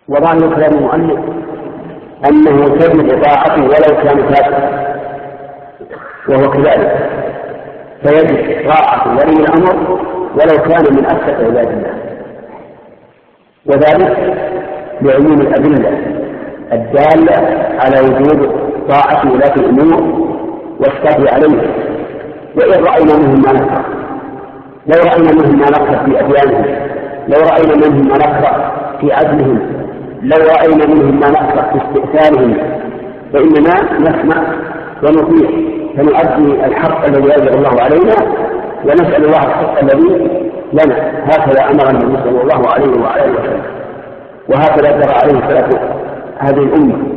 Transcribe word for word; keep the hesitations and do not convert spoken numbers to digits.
وظاهر كلام المؤلف أنه تجب طاعته ولو كان كافرا، وهو كذلك، فيجب طاعة ولي الأمر ولو كان من أكثر عباد الله، وذلك لعموم الأدلة الدالة على وجوب طاعة ولاة الأمور والصبر عليهم. وإن رأينا منهم ما نكره، لو رأينا منهم ما نكره في أديانهم، لو رأينا منهم ما نكره في عدلهم، لو رأينا منهم ما نكره في استئثارهم، فإننا نسمع ونطيع، فنؤدي الحق الذي يجب الله علينا ونسأل الله الحق الذي لنا. هكذا أمر النبي صلى الله عليه وعلى آله وسلم، وهكذا جرى عليه سلف هذه الأمة.